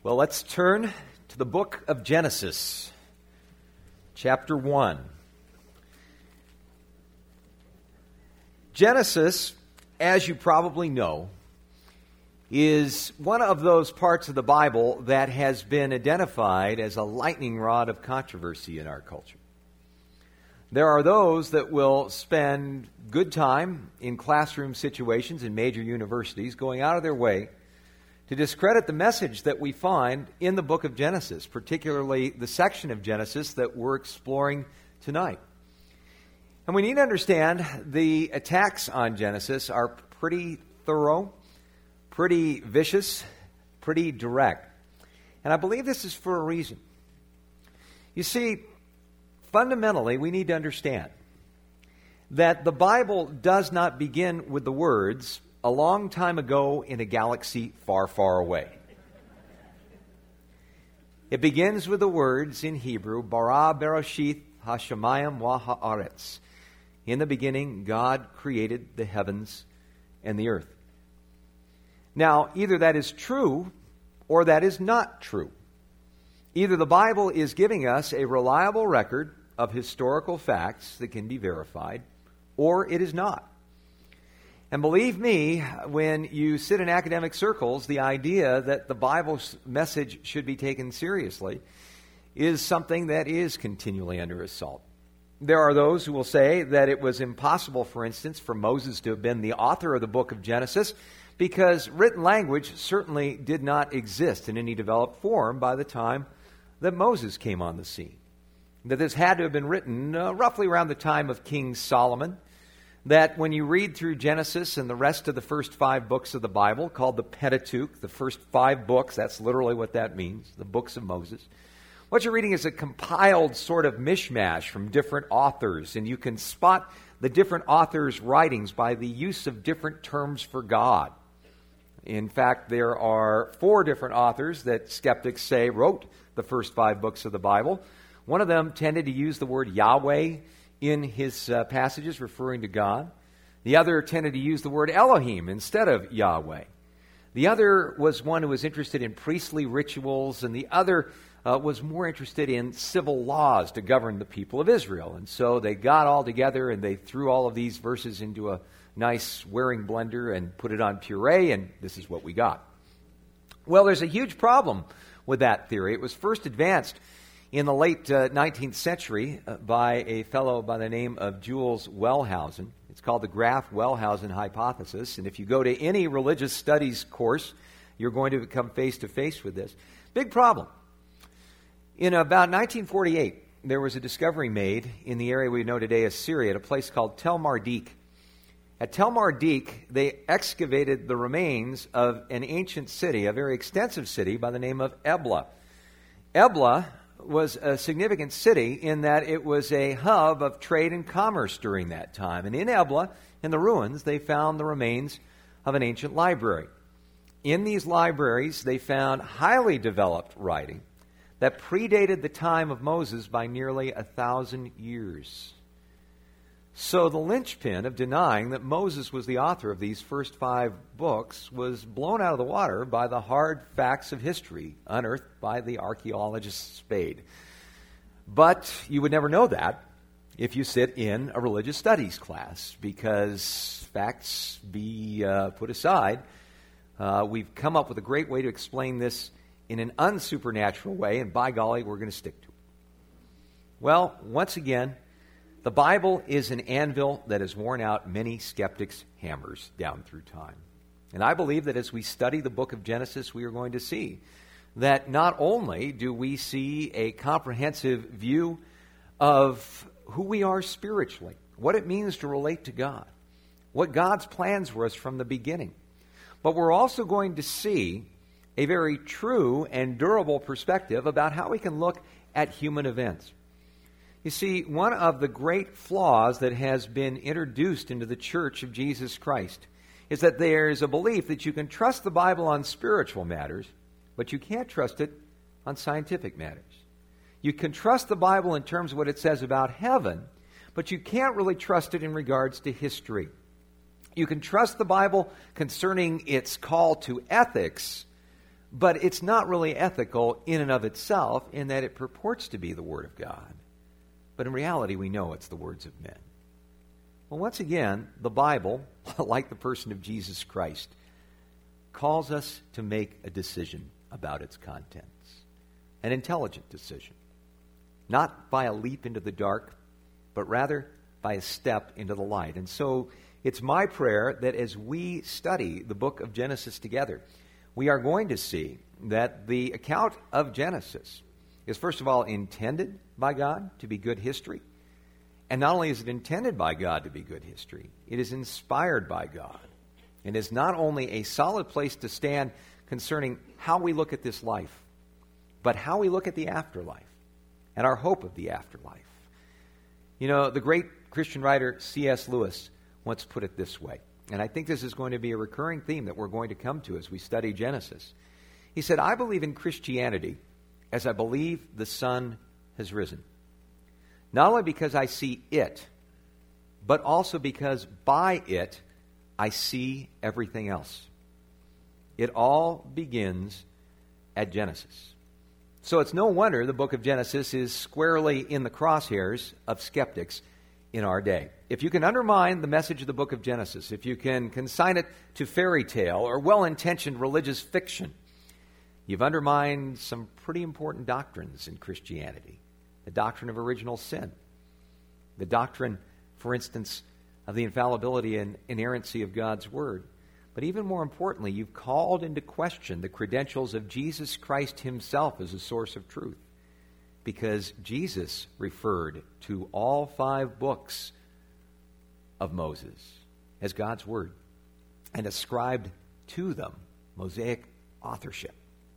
Well, let's turn to the book of Genesis, chapter 1. Genesis, as you probably know, is one of those parts of the Bible that has been identified as a lightning rod of controversy in our culture. There are those that will spend good time in classroom situations in major universities going out of their way to discredit the message that we find in the book of Genesis, particularly the section of Genesis that we're exploring tonight. And we need to understand the attacks on Genesis are pretty thorough, pretty vicious, pretty direct. And I believe this is for a reason. You see, fundamentally, we need to understand that the Bible does not begin with the words, "A long time ago in a galaxy far, far away." It begins with the words in Hebrew, "Bara Bereshith hashamayim wa haaretz." In the beginning, God created the heavens and the earth. Now, either that is true or that is not true. Either the Bible is giving us a reliable record of historical facts that can be verified, or it is not. And believe me, when you sit in academic circles, the idea that the Bible's message should be taken seriously is something that is continually under assault. There are those who will say that it was impossible, for instance, for Moses to have been the author of the book of Genesis because written language certainly did not exist in any developed form by the time that Moses came on the scene. That this had to have been written roughly around the time of King Solomon. That when you read through Genesis and the rest of the first 5 books of the Bible, called the Pentateuch, the first 5 books, that's literally what that means, the books of Moses. What you're reading is a compiled sort of mishmash from different authors, and you can spot the different authors' writings by the use of different terms for God. In fact, there are 4 different authors that skeptics say wrote the first 5 books of the Bible. One of them tended to use the word Yahweh in his passages referring to God. The other tended to use the word Elohim instead of Yahweh. The other was one who was interested in priestly rituals, and the other was more interested in civil laws to govern the people of Israel. And so they got all together and they threw all of these verses into a nice Waring blender and put it on puree, and this is what we got. Well, there's a huge problem with that theory. It was first advanced in the late 19th century by a fellow by the name of Jules Wellhausen. It's called the Graff-Wellhausen hypothesis. And if you go to any religious studies course, you're going to come face to face with this. Big problem. In about 1948, there was a discovery made in the area we know today as Syria at a place called Tel Mardik. At Tel Mardik, they excavated the remains of an ancient city, a very extensive city by the name of Ebla. Ebla was a significant city in that it was a hub of trade and commerce during that time. And in Ebla, in the ruins, they found the remains of an ancient library. In these libraries, they found highly developed writing that predated the time of Moses by nearly 1,000 years. So the linchpin of denying that Moses was the author of these first 5 books was blown out of the water by the hard facts of history unearthed by the archaeologist Spade. But you would never know that if you sit in a religious studies class, because facts be put aside, we've come up with a great way to explain this in an unsupernatural way, and by golly, we're going to stick to it. Well, once again, the Bible is an anvil that has worn out many skeptics' hammers down through time. And I believe that as we study the book of Genesis, we are going to see that not only do we see a comprehensive view of who we are spiritually, what it means to relate to God, what God's plans were us from the beginning, but we're also going to see a very true and durable perspective about how we can look at human events. You see, one of the great flaws that has been introduced into the Church of Jesus Christ is that there is a belief that you can trust the Bible on spiritual matters, but you can't trust it on scientific matters. You can trust the Bible in terms of what it says about heaven, but you can't really trust it in regards to history. You can trust the Bible concerning its call to ethics, But it's not really ethical in and of itself in that it purports to be the Word of God. But in reality, we know it's the words of men. Well, once again, the Bible, like the person of Jesus Christ, calls us to make a decision about its contents. An intelligent decision. Not by a leap into the dark, but rather by a step into the light. And so it's my prayer that as we study the book of Genesis together, we are going to see that the account of Genesis is, first of all, intended by God to be good history. And not only is it intended by God to be good history, it is inspired by God. And is not only a solid place to stand concerning how we look at this life, but how we look at the afterlife and our hope of the afterlife. You know, the great Christian writer C.S. Lewis once put it this way, and I think this is going to be a recurring theme that we're going to come to as we study Genesis. He said, "I believe in Christianity as I believe the sun has risen. Not only because I see it, but also because by it I see everything else. It all begins at Genesis." So it's no wonder the book of Genesis is squarely in the crosshairs of skeptics in our day. If you can undermine the message of the book of Genesis, if you can consign it to fairy tale or well-intentioned religious fiction, you've undermined some pretty important doctrines in Christianity. The doctrine of original sin. The doctrine, for instance, of the infallibility and inerrancy of God's Word. But even more importantly, you've called into question the credentials of Jesus Christ himself as a source of truth. Because Jesus referred to all 5 books of Moses as God's Word and ascribed to them Mosaic authorship.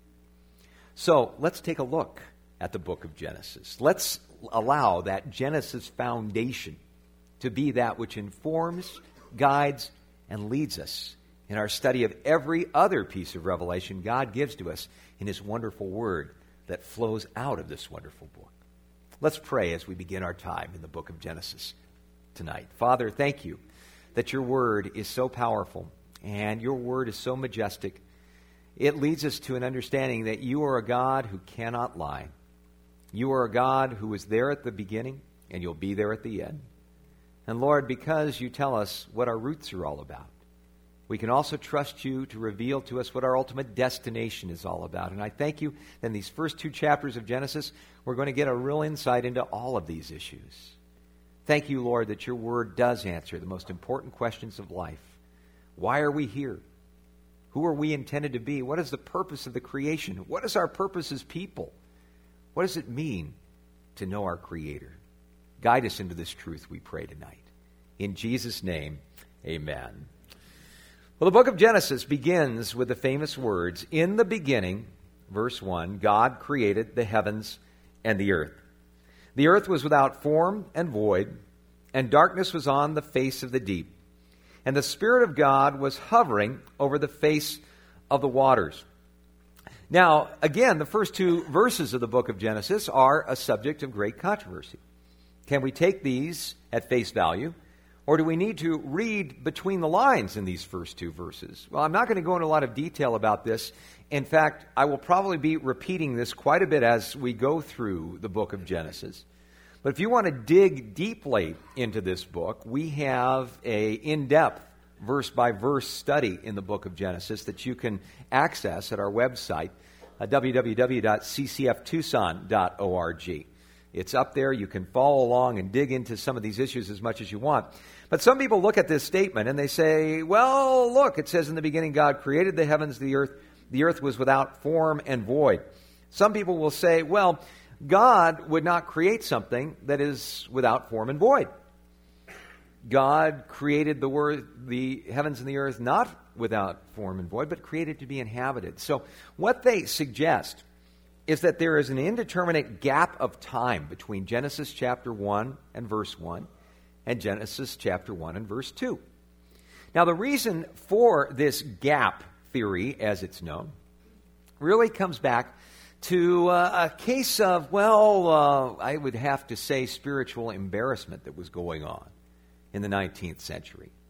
So let's take a look at the book of Genesis. Let's allow that Genesis foundation to be that which informs, guides, and leads us in our study of every other piece of revelation God gives to us in His wonderful Word that flows out of this wonderful book. Let's pray as we begin our time in the book of Genesis tonight. Father, thank you that your Word is so powerful and your Word is so majestic. It leads us to an understanding that you are a God who cannot lie. You are a God who is there at the beginning and you'll be there at the end. And Lord, because you tell us what our roots are all about, we can also trust you to reveal to us what our ultimate destination is all about. And I thank you that in these first 2 chapters of Genesis, we're going to get a real insight into all of these issues. Thank you, Lord, that your Word does answer the most important questions of life. Why are we here? Who are we intended to be? What is the purpose of the creation? What is our purpose as people? What does it mean to know our Creator? Guide us into this truth, we pray tonight. In Jesus' name, amen. Well, the book of Genesis begins with the famous words, "In the beginning," verse 1, "God created the heavens and the earth. The earth was without form and void, and darkness was on the face of the deep. And the Spirit of God was hovering over the face of the waters." Now, again, the first 2 verses of the book of Genesis are a subject of great controversy. Can we take these at face value? Or do we need to read between the lines in these first 2 verses? Well, I'm not going to go into a lot of detail about this. In fact, I will probably be repeating this quite a bit as we go through the book of Genesis. But if you want to dig deeply into this book, we have an in-depth verse-by-verse study in the book of Genesis that you can access at our website, www.ccftucson.org. It's up there. You can follow along and dig into some of these issues as much as you want. But some people look at this statement and they say, well, look, it says in the beginning God created the heavens, the earth. The earth was without form and void. Some people will say, well, God would not create something that is without form and void. God created the heavens and the earth not without form and void, but created to be inhabited. So what they suggest is that there is an indeterminate gap of time between Genesis chapter 1 and verse 1 and Genesis chapter 1 and verse 2. Now, the reason for this gap theory, as it's known, really comes back to a case of, I would have to say spiritual embarrassment that was going on in the 19th century.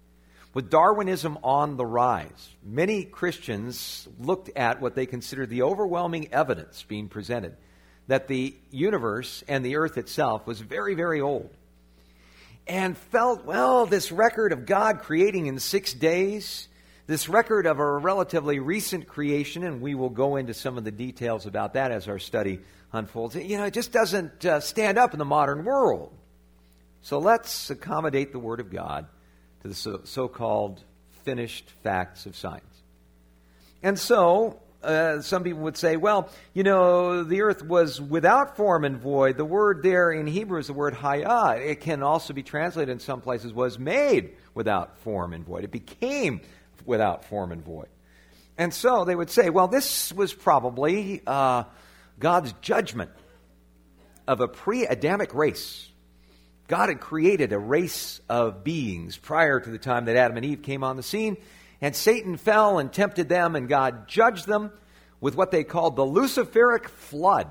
With Darwinism on the rise, many Christians looked at what they considered the overwhelming evidence being presented that the universe and the earth itself was very, very old, and felt, well, this record of God creating in 6 days, this record of a relatively recent creation, and we will go into some of the details about that as our study unfolds, it just doesn't stand up in the modern world. So let's accommodate the Word of God to the so-called finished facts of science. And so, some people would say, well, the earth was without form and void. The word there in Hebrew is the word hayah. It can also be translated in some places was made without form and void. It became without form and void. And so they would say, well, this was probably God's judgment of a pre-Adamic race. God had created a race of beings prior to the time that Adam and Eve came on the scene, and Satan fell and tempted them, and God judged them with what they called the Luciferic flood.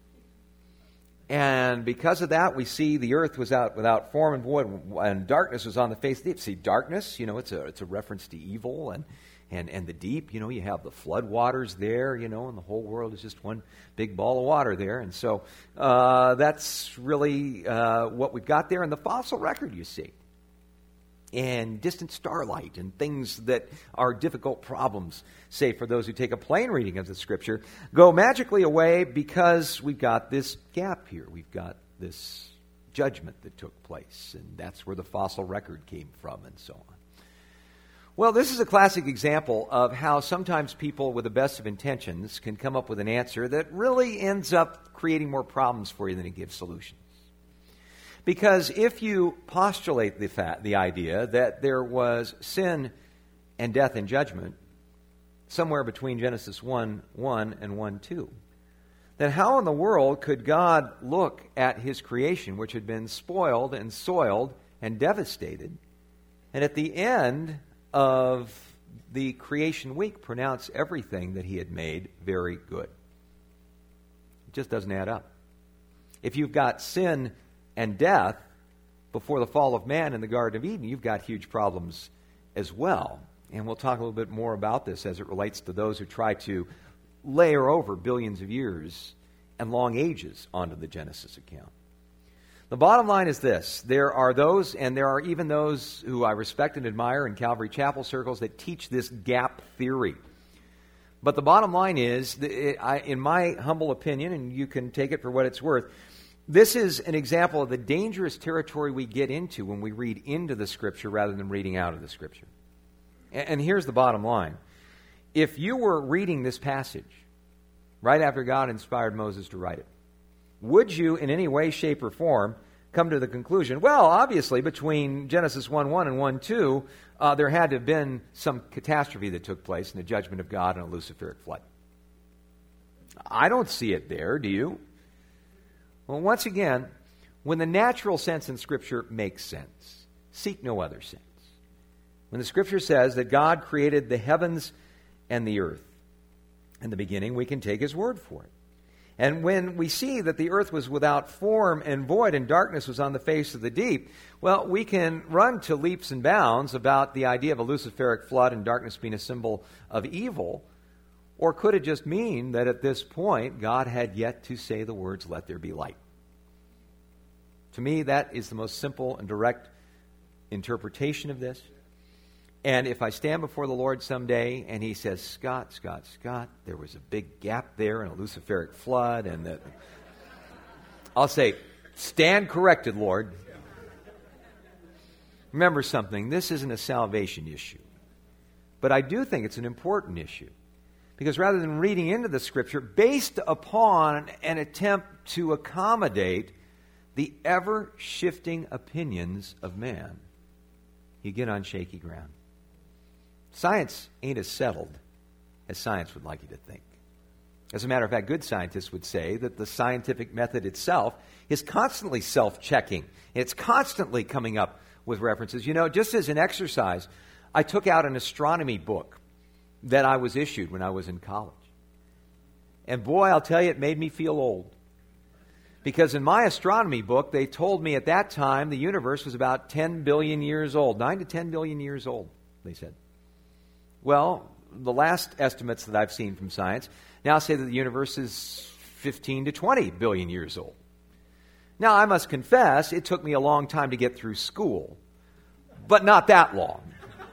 And because of that, we see the earth was out without form and void, and darkness was on the face of the deep. See, darkness, it's a reference to evil and the deep. You have the flood waters there, and the whole world is just one big ball of water there. And so that's really what we've got there in the fossil record, you see. And distant starlight and things that are difficult problems, say for those who take a plain reading of the Scripture, go magically away because we've got this gap here. We've got this judgment that took place, and that's where the fossil record came from and so on. Well, this is a classic example of how sometimes people with the best of intentions can come up with an answer that really ends up creating more problems for you than it gives solutions. Because if you postulate the idea that there was sin and death and judgment somewhere between Genesis 1:1 and 1:2, then how in the world could God look at His creation, which had been spoiled and soiled and devastated, and at the end of the creation week pronounce everything that He had made very good? It just doesn't add up. If you've got sin and death before the fall of man in the Garden of Eden, you've got huge problems as well. And we'll talk a little bit more about this as it relates to those who try to layer over billions of years and long ages onto the Genesis account. The bottom line is this. There are those, and there are even those who I respect and admire in Calvary Chapel circles, that teach this gap theory. But the bottom line is, in my humble opinion, and you can take it for what it's worth, this is an example of the dangerous territory we get into when we read into the Scripture rather than reading out of the Scripture. And here's the bottom line. If you were reading this passage right after God inspired Moses to write it, would you in any way, shape, or form come to the conclusion, well, obviously between Genesis 1:1 and 1:2, there had to have been some catastrophe that took place in the judgment of God and a Luciferic flood? I don't see it there, do you? Well, once again, when the natural sense in Scripture makes sense, seek no other sense. When the Scripture says that God created the heavens and the earth in the beginning, we can take His word for it. And when we see that the earth was without form and void and darkness was on the face of the deep, well, we can run to leaps and bounds about the idea of a Luciferic flood and darkness being a symbol of evil. Or could it just mean that at this point, God had yet to say the words, "Let there be light"? To me, that is the most simple and direct interpretation of this. And if I stand before the Lord someday and He says, Scott, there was a big gap there and a Luciferic flood, and that, I'll say, stand corrected, Lord. Remember something, this isn't a salvation issue. But I do think it's an important issue. Because rather than reading into the Scripture based upon an attempt to accommodate the ever-shifting opinions of man, you get on shaky ground. Science ain't as settled as science would like you to think. As a matter of fact, good scientists would say that the scientific method itself is constantly self-checking. It's constantly coming up with references. Just as an exercise, I took out an astronomy book that I was issued when I was in college. And boy, I'll tell you, it made me feel old. Because in my astronomy book, they told me at that time the universe was about 10 billion years old, 9 to 10 billion years old. they said. Well, the last estimates that I've seen from science now say that the universe is 15 to 20 billion years old. Now, I must confess, it took me a long time to get through school, but not that long.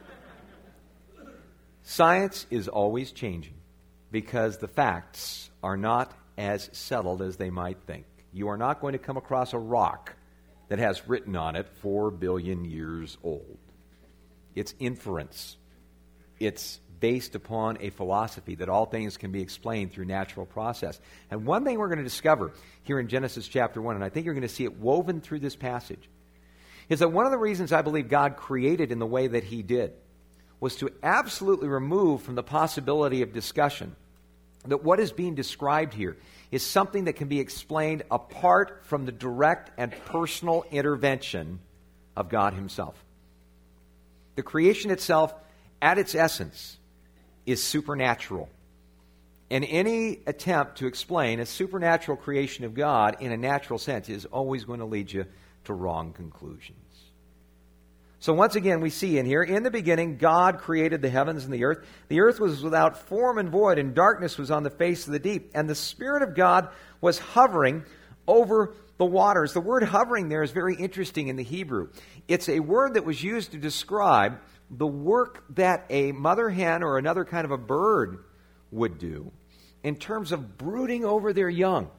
Science is always changing because the facts are not as settled as they might think. You are not going to come across a rock that has written on it 4 billion years old. It's inference. It's based upon a philosophy that all things can be explained through natural process. And one thing we're going to discover here in Genesis chapter 1, and I think you're going to see it woven through this passage, is that one of the reasons I believe God created in the way that he did was to absolutely remove from the possibility of discussion that what is being described here is something that can be explained apart from the direct and personal intervention of God himself. The creation itself, at its essence, is supernatural. And any attempt to explain a supernatural creation of God in a natural sense is always going to lead you to wrong conclusions. So once again, we see in here, in the beginning, God created the heavens and the earth. The earth was without form and void, and darkness was on the face of the deep. And the Spirit of God was hovering over the waters. The word hovering there is very interesting in the Hebrew. It's a word that was used to describe the work that a mother hen or another kind of a bird would do in terms of brooding over their young,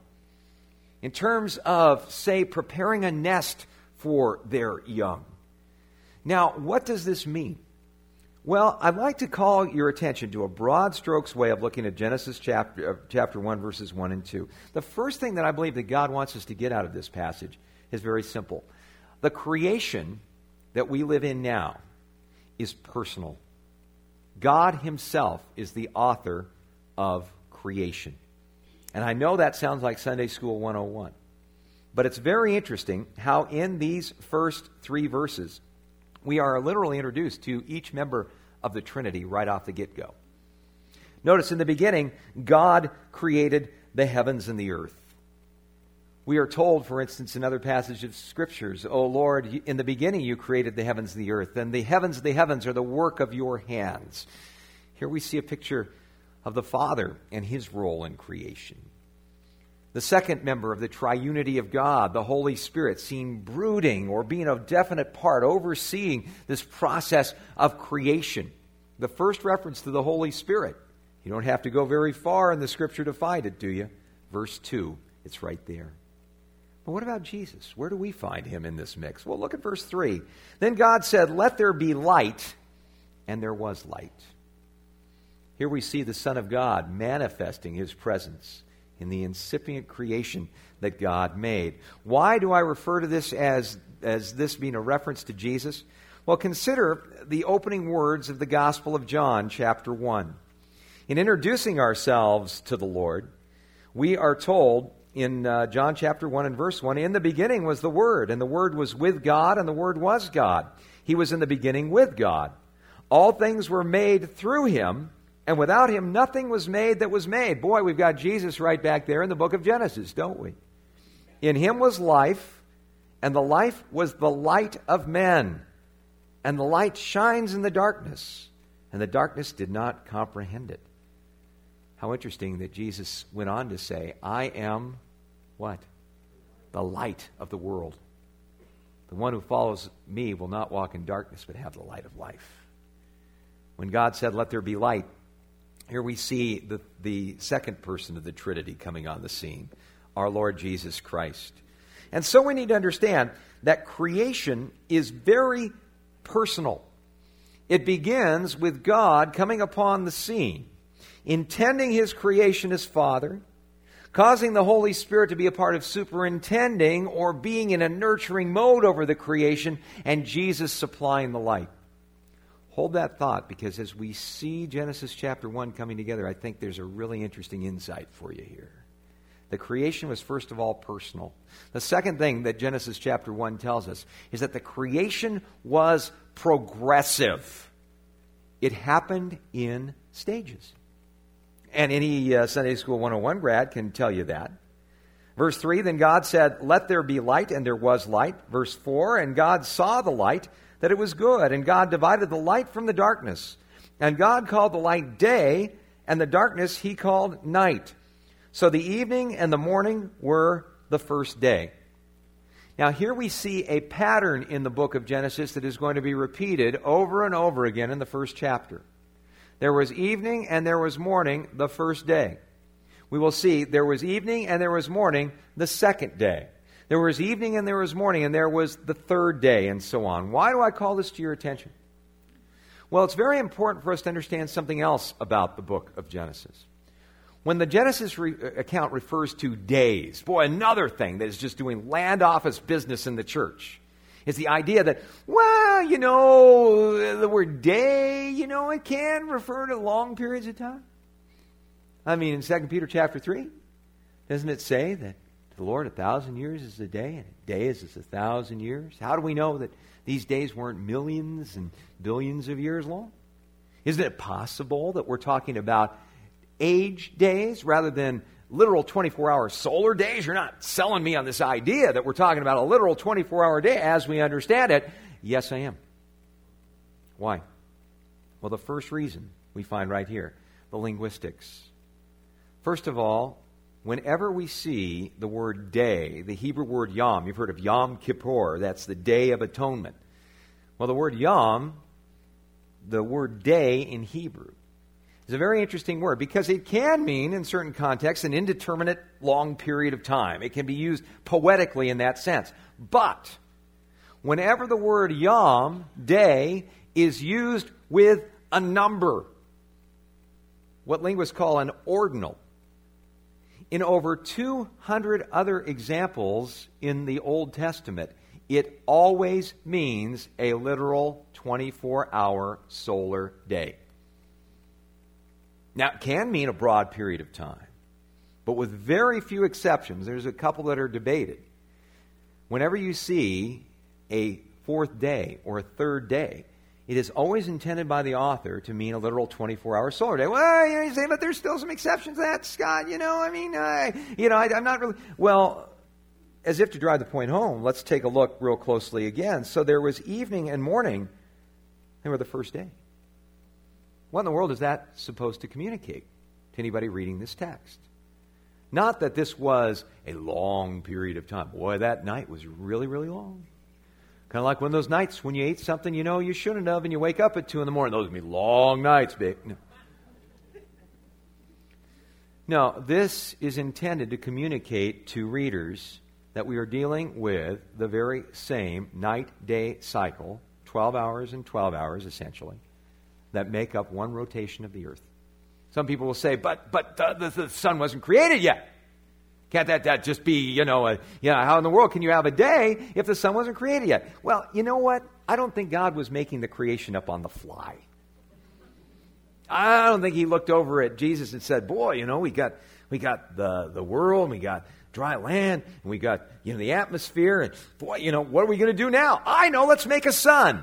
in terms of, say, preparing a nest for their young. Now, what does this mean? Well, I'd like to call your attention to a broad strokes way of looking at Genesis chapter 1, verses 1 and 2. The first thing that I believe that God wants us to get out of this passage is very simple. The creation that we live in now is personal. God himself is the author of creation. And I know that sounds like Sunday School 101. But it's very interesting how in these first 3 verses, we are literally introduced to each member of the Trinity right off the get-go. Notice in the beginning, God created the heavens and the earth. We are told, for instance, in other passages of Scriptures, O Lord, in the beginning you created the heavens and the earth, and the heavens are the work of your hands. Here we see a picture of the Father and his role in creation. The second member of the triunity of God, the Holy Spirit, seen brooding or being a definite part, overseeing this process of creation. The first reference to the Holy Spirit. You don't have to go very far in the Scripture to find it, do you? Verse 2, it's right there. But what about Jesus? Where do we find him in this mix? Well, look at verse 3. Then God said, "Let there be light," and there was light. Here we see the Son of God manifesting his presence in the incipient creation that God made. Why do I refer to this as this being a reference to Jesus? Well, consider the opening words of the Gospel of John, chapter 1. In introducing ourselves to the Lord, we are told in John chapter 1 and verse 1, "In the beginning was the Word, and the Word was with God, and the Word was God. He was in the beginning with God. All things were made through him, and without him nothing was made that was made." Boy, we've got Jesus right back there in the book of Genesis, don't we? "In him was life, and the life was the light of men. And the light shines in the darkness, and the darkness did not comprehend it." How interesting that Jesus went on to say, "I am," what? "The light of the world. The one who follows me will not walk in darkness, but have the light of life." When God said, "Let there be light," here we see the second person of the Trinity coming on the scene, our Lord Jesus Christ. And so we need to understand that creation is very personal. It begins with God coming upon the scene, intending his creation as Father, causing the Holy Spirit to be a part of superintending or being in a nurturing mode over the creation, and Jesus supplying the light. Hold that thought, because as we see Genesis chapter 1 coming together, I think there's a really interesting insight for you here. The creation was first of all personal. The second thing that Genesis chapter 1 tells us is that the creation was progressive. It happened in stages. And any Sunday School 101 grad can tell you that. Verse 3, then God said, "Let there be light," and there was light. Verse 4, and God saw the light, that it was good. And God divided the light from the darkness. And God called the light day, and the darkness he called night. So the evening and the morning were the first day. Now here we see a pattern in the book of Genesis that is going to be repeated over and over again in the first chapter. There was evening and there was morning the first day. We will see there was evening and there was morning the second day. There was evening and there was morning and there was the third day, and so on. Why do I call this to your attention? Well, it's very important for us to understand something else about the book of Genesis. When the Genesis account refers to days, boy, another thing that is just doing land office business in the church is the idea that, well, the word day, it can refer to long periods of time. I mean, in 2 Peter chapter 3, doesn't it say that to the Lord 1,000 years is a day, and a day is 1,000 years? How do we know that these days weren't millions and billions of years long? Isn't it possible that we're talking about age days rather than literal 24-hour solar days? You're not selling me on this idea that we're talking about a literal 24-hour day as we understand it. Yes, I am. Why? Well, the first reason we find right here, the linguistics. First of all, whenever we see the word day, the Hebrew word yom, you've heard of Yom Kippur, that's the Day of Atonement. Well, the word yom, the word day in Hebrew, is a very interesting word because it can mean, in certain contexts, an indeterminate long period of time. It can be used poetically in that sense. But whenever the word yom, day, is used with a number, what linguists call an ordinal, in over 200 other examples in the Old Testament, it always means a literal 24-hour solar day. Now, it can mean a broad period of time, but with very few exceptions, there's a couple that are debated. Whenever you see a fourth day or a third day, it is always intended by the author to mean a literal 24-hour solar day. Well, you say, but there's still some exceptions to that, Scott. I'm not really... Well, as if to drive the point home, let's take a look real closely again. So there was evening and morning. They were the first day. What in the world is that supposed to communicate to anybody reading this text? Not that this was a long period of time. Boy, that night was really, really long. Kind of like one of those nights when you ate something you shouldn't have and you wake up at 2 a.m. Those would be long nights, babe. No, this is intended to communicate to readers that we are dealing with the very same night-day cycle, 12 hours and 12 hours essentially, that make up one rotation of the earth. Some people will say, but the sun wasn't created yet. Can't that just be, how in the world can you have a day if the sun wasn't created yet? Well, you know what? I don't think God was making the creation up on the fly. I don't think he looked over at Jesus and said, boy, we got the world, and we got dry land, and we got, the atmosphere, and boy, what are we going to do now? I know, let's make a sun.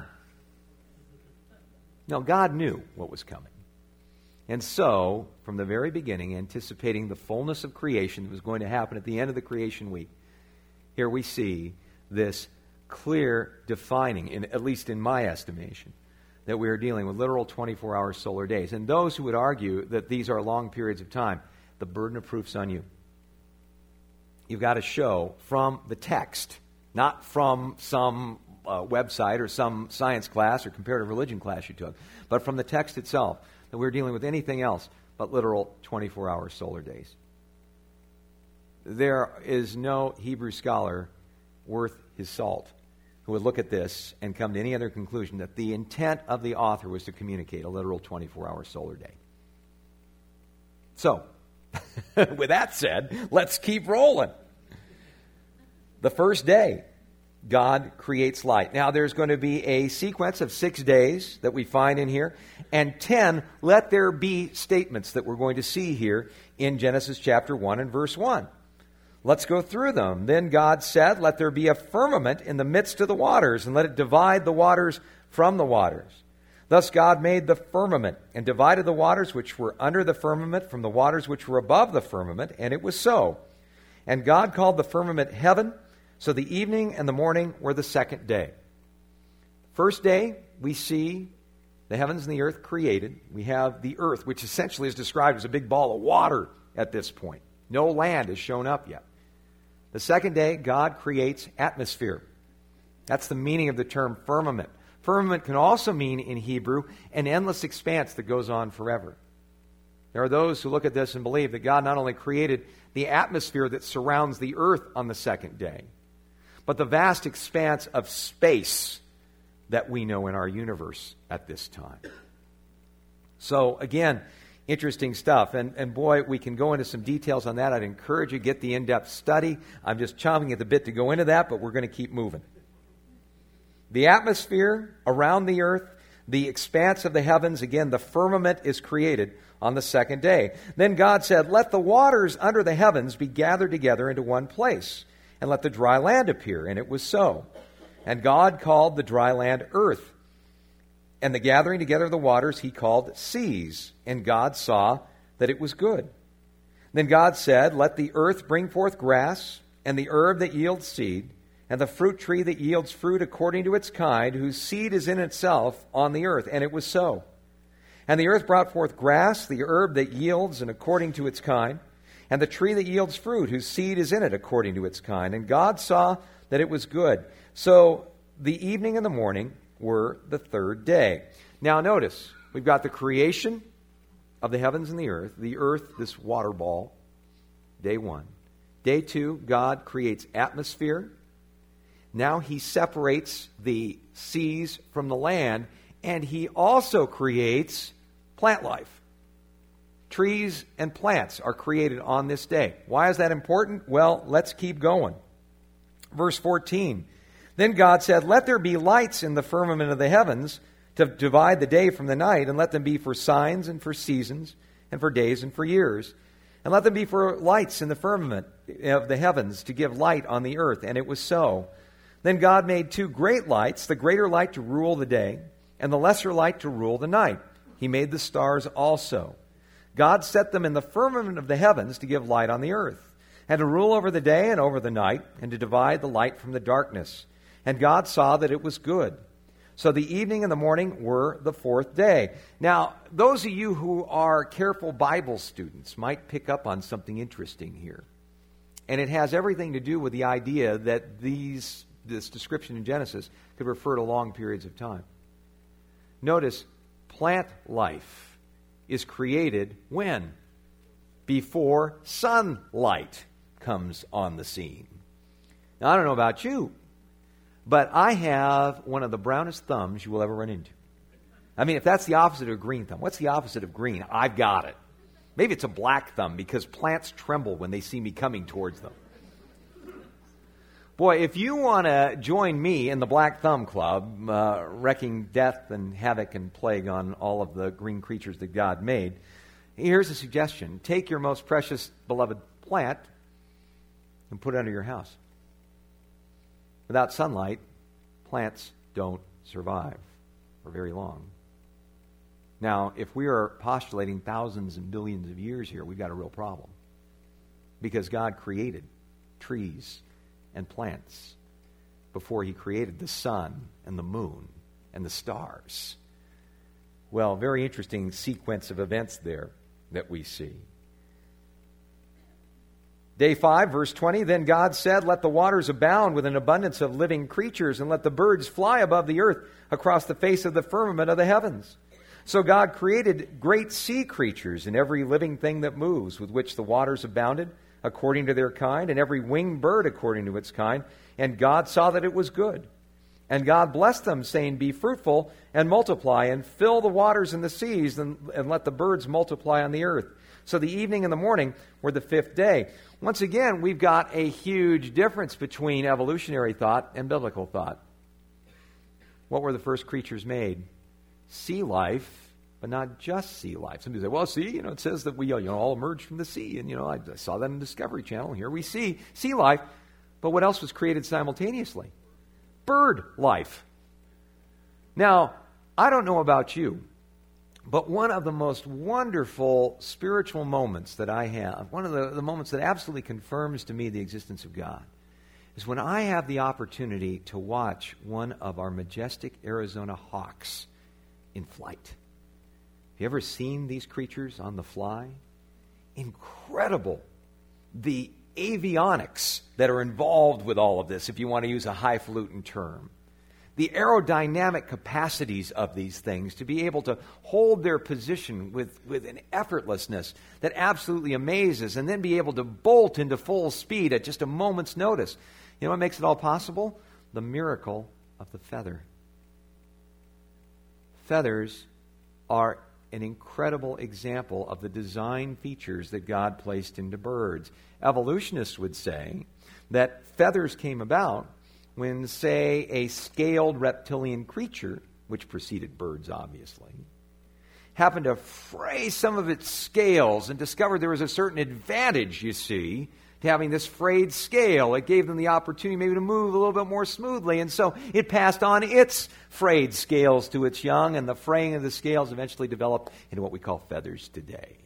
No, God knew what was coming. And so, from the very beginning, anticipating the fullness of creation that was going to happen at the end of the creation week, here we see this clear defining, at least in my estimation, that we are dealing with literal 24-hour solar days. And those who would argue that these are long periods of time, the burden of proof's on you. You've got to show from the text, not from some website or some science class or comparative religion class you took, but from the text itself, that we're dealing with anything else but literal 24-hour solar days. There is no Hebrew scholar worth his salt who would look at this and come to any other conclusion that the intent of the author was to communicate a literal 24-hour solar day. So, with that said, let's keep rolling. The first day, God creates light. Now, there's going to be a sequence of 6 days that we find in here, and 10 let there be statements that we're going to see here in Genesis chapter 1 and verse 1. Let's go through them. Then God said, let there be a firmament in the midst of the waters, and let it divide the waters from the waters. Thus God made the firmament, and divided the waters which were under the firmament from the waters which were above the firmament, and it was so. And God called the firmament heaven. So the evening and the morning were the second day. First day, we see the heavens and the earth created. We have the earth, which essentially is described as a big ball of water at this point. No land has shown up yet. The second day, God creates atmosphere. That's the meaning of the term firmament. Firmament can also mean, in Hebrew, an endless expanse that goes on forever. There are those who look at this and believe that God not only created the atmosphere that surrounds the earth on the second day, but the vast expanse of space that we know in our universe at this time. So, again, interesting stuff. And boy, we can go into some details on that. I'd encourage you to get the in-depth study. I'm just chomping at the bit to go into that, but we're going to keep moving. The atmosphere around the earth, the expanse of the heavens, again, the firmament is created on the second day. Then God said, "Let the waters under the heavens be gathered together into one place, and let the dry land appear." And it was so. And God called the dry land earth, and the gathering together of the waters he called seas. And God saw that it was good. Then God said, "Let the earth bring forth grass, and the herb that yields seed, and the fruit tree that yields fruit according to its kind, whose seed is in itself on the earth." And it was so. And the earth brought forth grass, the herb that yields, and according to its kind, and the tree that yields fruit, whose seed is in it according to its kind. And God saw that it was good. So the evening and the morning were the third day. Now notice, we've got the creation of the heavens and the earth, this water ball, day one. Day two, God creates atmosphere. Now he separates the seas from the land, and he also creates plant life. Trees and plants are created on this day. Why is that important? Well, let's keep going. Verse 14. Then God said, "Let there be lights in the firmament of the heavens to divide the day from the night, and let them be for signs and for seasons and for days and for years. And let them be for lights in the firmament of the heavens to give light on the earth." And it was so. Then God made two great lights, the greater light to rule the day, and the lesser light to rule the night. He made the stars also. God set them in the firmament of the heavens to give light on the earth, and to rule over the day and over the night, and to divide the light from the darkness. And God saw that it was good. So the evening and the morning were the fourth day. Now, those of you who are careful Bible students might pick up on something interesting here. And it has everything to do with the idea that this description in Genesis could refer to long periods of time. Notice, plant life is created when? Before sunlight comes on the scene. Now, I don't know about you, but I have one of the brownest thumbs you will ever run into. I mean, if that's the opposite of a green thumb, what's the opposite of green? I've got it. Maybe it's a black thumb because plants tremble when they see me coming towards them. Boy, if you want to join me in the Black Thumb Club, wrecking death and havoc and plague on all of the green creatures that God made, here's a suggestion. Take your most precious, beloved plant and put it under your house. Without sunlight, plants don't survive for very long. Now, if we are postulating thousands and billions of years here, we've got a real problem. Because God created trees and plants before he created the sun and the moon and the stars. Well, very interesting sequence of events there that we see. Day 5, verse 20, Then God said, "Let the waters abound with an abundance of living creatures, and let the birds fly above the earth across the face of the firmament of the heavens." So God created great sea creatures and every living thing that moves, with which the waters abounded, according to their kind, and every winged bird according to its kind. And God saw that it was good. And God blessed them, saying, "Be fruitful and multiply, and fill the waters and the seas, and let the birds multiply on the earth." So the evening and the morning were the fifth day. Once again, we've got a huge difference between evolutionary thought and biblical thought. What were the first creatures made? Sea life, but not just sea life. Somebody say, "Well, see, it says that we all emerged from the sea." And, I saw that in the Discovery Channel. Here we see sea life. But what else was created simultaneously? Bird life. Now, I don't know about you, but one of the most wonderful spiritual moments that I have, one of the moments that absolutely confirms to me the existence of God, is when I have the opportunity to watch one of our majestic Arizona hawks in flight. Have you ever seen these creatures on the fly? Incredible. The avionics that are involved with all of this, if you want to use a highfalutin term. The aerodynamic capacities of these things to be able to hold their position with an effortlessness that absolutely amazes, and then be able to bolt into full speed at just a moment's notice. You know what makes it all possible? The miracle of the feather. Feathers are an incredible example of the design features that God placed into birds. Evolutionists would say that feathers came about when, say, a scaled reptilian creature, which preceded birds, obviously, happened to fray some of its scales and discovered there was a certain advantage, you see, to having this frayed scale. It gave them the opportunity maybe to move a little bit more smoothly, and so it passed on its frayed scales to its young, and the fraying of the scales eventually developed into what we call feathers today.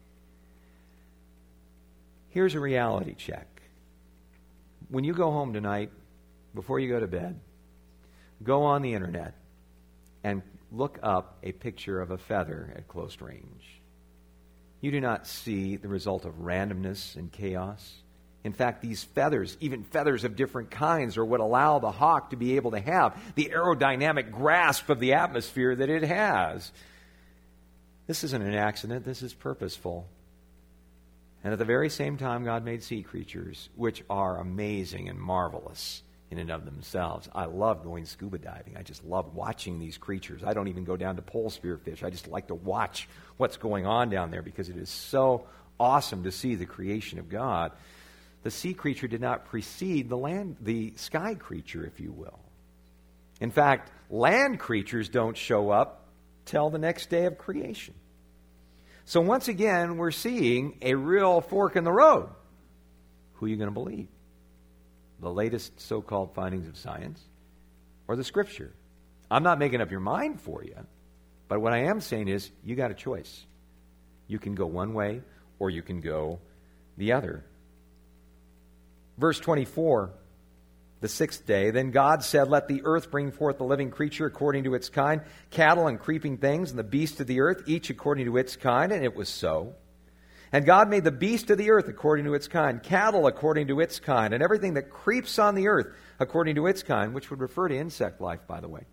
Here's a reality check. When you go home tonight, before you go to bed, go on the internet and look up a picture of a feather at close range. You do not see the result of randomness and chaos. In fact, these feathers, even feathers of different kinds, are what allow the hawk to be able to have the aerodynamic grasp of the atmosphere that it has. This isn't an accident. This is purposeful. And at the very same time, God made sea creatures, which are amazing and marvelous in and of themselves. I love going scuba diving. I just love watching these creatures. I don't even go down to pole spearfish. I just like to watch what's going on down there because it is so awesome to see the creation of God. The sea creature did not precede the sky creature, if you will. In fact, land creatures don't show up till the next day of creation. So once again, we're seeing a real fork in the road. Who are you going to believe? The latest so-called findings of science or the Scripture? I'm not making up your mind for you, but what I am saying is you got a choice. You can go one way or you can go the other. Verse 24, the sixth day, then God said, let the earth bring forth the living creature according to its kind, cattle and creeping things, and the beasts of the earth, each according to its kind, and it was so. And God made the beast of the earth according to its kind, cattle according to its kind, and everything that creeps on the earth according to its kind, which would refer to insect life, by the way.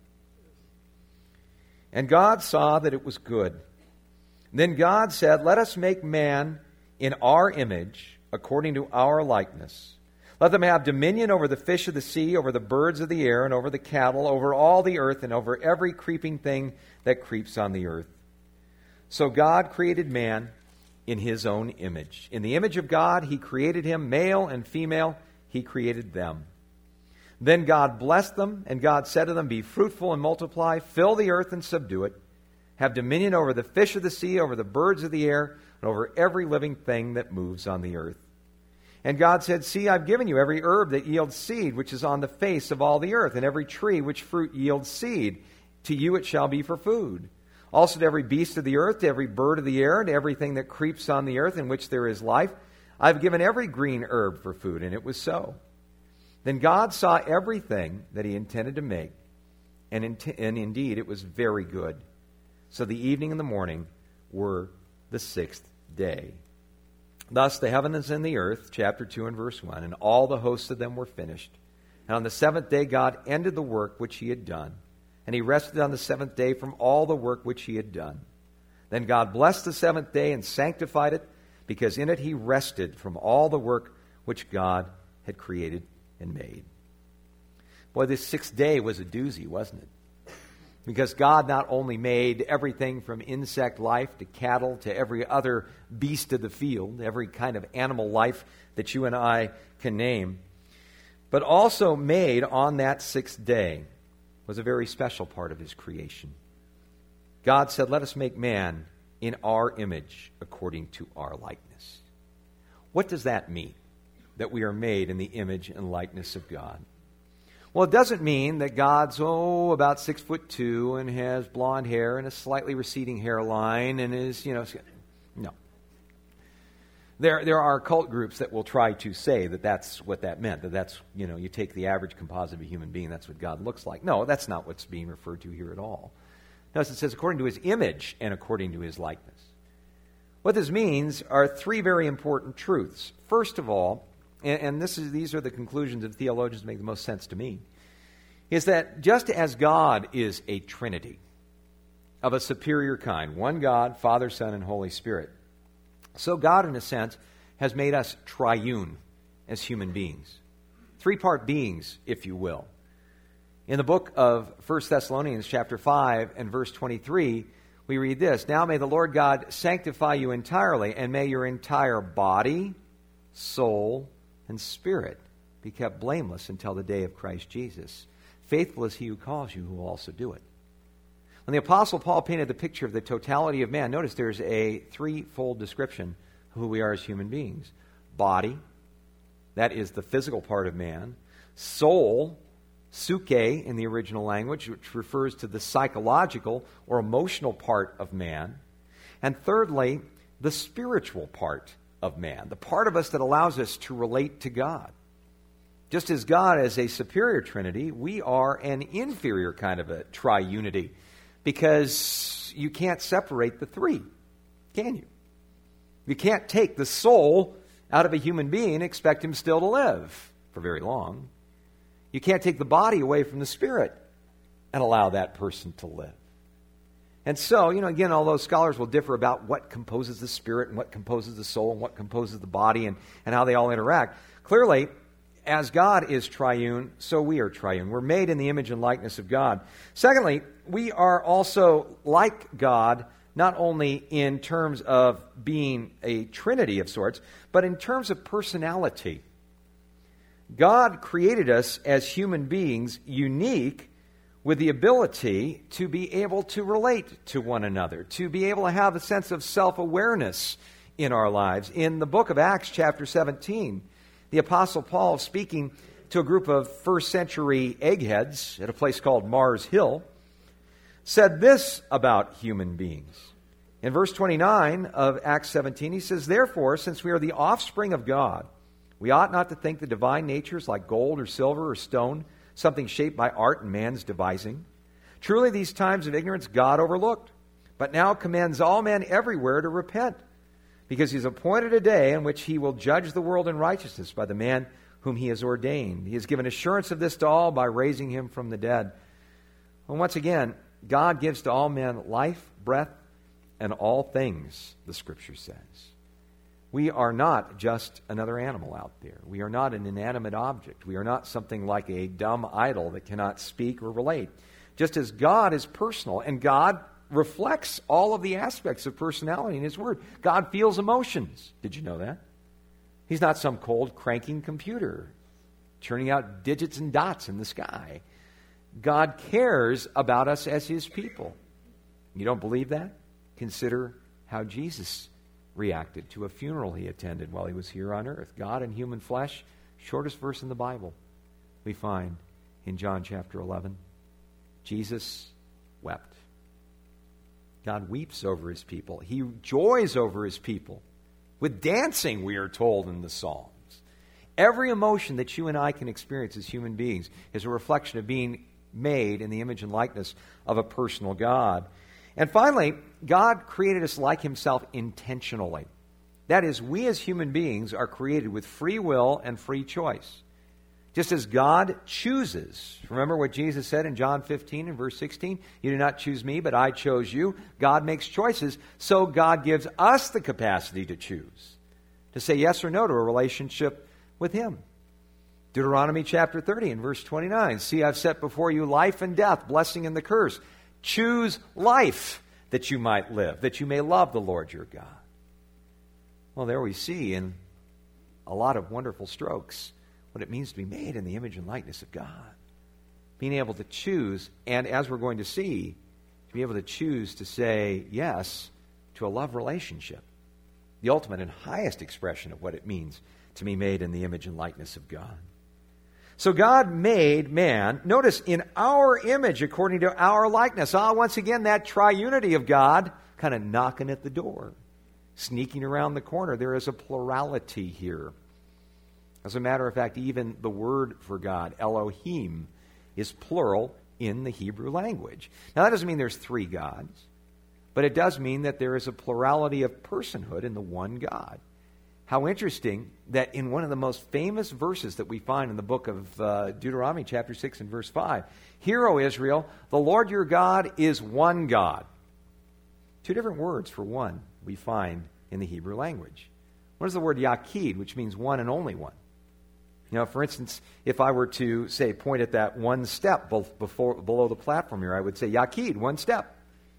And God saw that it was good. Then God said, let us make man in our image, according to our likeness. Let them have dominion over the fish of the sea, over the birds of the air, and over the cattle, over all the earth, and over every creeping thing that creeps on the earth. So God created man in his own image. In the image of God, he created him, male and female, he created them. Then God blessed them, and God said to them, be fruitful and multiply, fill the earth and subdue it, have dominion over the fish of the sea, over the birds of the air, and over every living thing that moves on the earth. And God said, see, I've given you every herb that yields seed, which is on the face of all the earth, and every tree which fruit yields seed. To you it shall be for food. Also to every beast of the earth, to every bird of the air, and to everything that creeps on the earth in which there is life, I've given every green herb for food, and it was so. Then God saw everything that he intended to make, and indeed it was very good. So the evening and the morning were the sixth day. Thus the heavens and the earth, chapter 2 and verse 1, and all the hosts of them were finished. And on the seventh day God ended the work which he had done. And he rested on the seventh day from all the work which he had done. Then God blessed the seventh day and sanctified it, because in it he rested from all the work which God had created and made. Boy, this sixth day was a doozy, wasn't it? Because God not only made everything from insect life to cattle to every other beast of the field, every kind of animal life that you and I can name, but also made on that sixth day was a very special part of his creation. God said, let us make man in our image according to our likeness. What does that mean, that we are made in the image and likeness of God? Well, it doesn't mean that God's, about 6'2" and has blonde hair and a slightly receding hairline and is, no. There are cult groups that will try to say that that's what that meant, that that's, you take the average composite of a human being, that's what God looks like. No, that's not what's being referred to here at all. Notice it says according to his image and according to his likeness. What this means are three very important truths. First of all, and these are the conclusions of theologians that make the most sense to me, is that just as God is a Trinity of a superior kind, one God, Father, Son, and Holy Spirit, so God, in a sense, has made us triune as human beings. Three-part beings, if you will. In the book of 1 Thessalonians chapter 5 and verse 23, we read this, "Now may the Lord God sanctify you entirely, and may your entire body, soul, and spirit be kept blameless until the day of Christ Jesus. Faithful is he who calls you, who will also do it." When the Apostle Paul painted the picture of the totality of man, notice there's a threefold description of who we are as human beings. Body, that is the physical part of man. Soul, psyche in the original language, which refers to the psychological or emotional part of man. And thirdly, the spiritual part of man, the part of us that allows us to relate to God. Just as God is a superior Trinity, we are an inferior kind of a triunity, because you can't separate the three, can you? You can't take the soul out of a human being and expect him still to live for very long. You can't take the body away from the spirit and allow that person to live. And so, again, although scholars will differ about what composes the spirit and what composes the soul and what composes the body and how they all interact, clearly, as God is triune, so we are triune. We're made in the image and likeness of God. Secondly, we are also like God, not only in terms of being a trinity of sorts, but in terms of personality. God created us as human beings, unique, with the ability to be able to relate to one another, to be able to have a sense of self-awareness in our lives. In the book of Acts, chapter 17, the Apostle Paul, speaking to a group of first century eggheads at a place called Mars Hill, said this about human beings. In verse 29 of Acts 17, he says, "Therefore, since we are the offspring of God, we ought not to think the divine natures like gold or silver or stone, something shaped by art and man's devising. Truly these times of ignorance God overlooked, but now commands all men everywhere to repent, because he's appointed a day in which he will judge the world in righteousness by the man whom he has ordained. He has given assurance of this to all by raising him from the dead." Well, once again, God gives to all men life, breath, and all things, the Scripture says. We are not just another animal out there. We are not an inanimate object. We are not something like a dumb idol that cannot speak or relate. Just as God is personal, and God reflects all of the aspects of personality in His Word. God feels emotions. Did you know that? He's not some cold, cranking computer churning out digits and dots in the sky. God cares about us as His people. You don't believe that? Consider how Jesus reacted to a funeral He attended while He was here on earth. God in human flesh, shortest verse in the Bible we find in John chapter 11. Jesus wept. God weeps over His people. He joys over His people. With dancing, we are told in the Psalms. Every emotion that you and I can experience as human beings is a reflection of being made in the image and likeness of a personal God. And finally, God created us like Himself intentionally. That is, we as human beings are created with free will and free choice. Just as God chooses. Remember what Jesus said in John 15 and verse 16? You do not choose me, but I chose you. God makes choices, so God gives us the capacity to choose. To say yes or no to a relationship with Him. Deuteronomy chapter 30 and verse 29. See, I've set before you life and death, blessing and the curse. Choose life that you might live, that you may love the Lord your God. Well, there we see in a lot of wonderful strokes what it means to be made in the image and likeness of God. Being able to choose, and as we're going to see, to be able to choose to say yes to a love relationship. The ultimate and highest expression of what it means to be made in the image and likeness of God. So God made man, notice, in our image according to our likeness. Once again, that triunity of God kind of knocking at the door, sneaking around the corner. There is a plurality here. As a matter of fact, even the word for God, Elohim, is plural in the Hebrew language. Now, that doesn't mean there's three gods, but it does mean that there is a plurality of personhood in the one God. How interesting that in one of the most famous verses that we find in the book of Deuteronomy, chapter 6 and verse 5, "Hear, O Israel, the Lord your God is one God." Two different words for one we find in the Hebrew language. One is the word Yaqid, which means one and only one. For instance, if I were to, say, point at that one step below the platform here, I would say Yaqid, one step.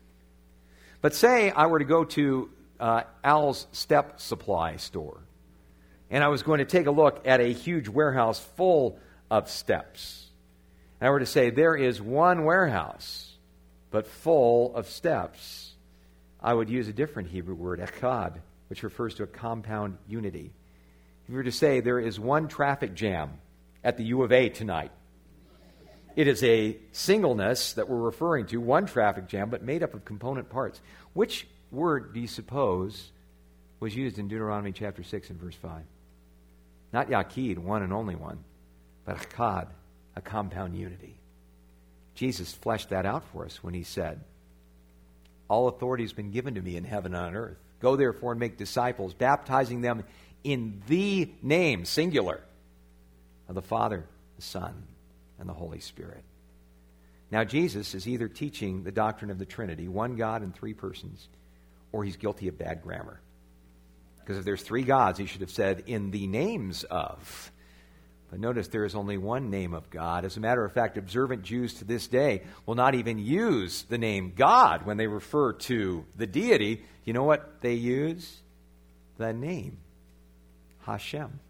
But say I were to go to Al's Step Supply store, and I was going to take a look at a huge warehouse full of steps. And I were to say, there is one warehouse, but full of steps. I would use a different Hebrew word, echad, which refers to a compound unity. If you were to say, there is one traffic jam at the U of A tonight, it is a singleness that we're referring to, one traffic jam, but made up of component parts. Which word do you suppose was used in Deuteronomy chapter 6 and verse 5? Not Yaqid, one and only one, but echad, a compound unity. Jesus fleshed that out for us when he said, "All authority has been given to me in heaven and on earth. Go therefore and make disciples, baptizing them in the name," singular, "of the Father, the Son, and the Holy Spirit." Now, Jesus is either teaching the doctrine of the Trinity, one God in three persons, or he's guilty of bad grammar. Because if there's three gods, he should have said, "in the names of." But notice there is only one name of God. As a matter of fact, observant Jews to this day will not even use the name God when they refer to the deity. You know what they use? The name, Hashem.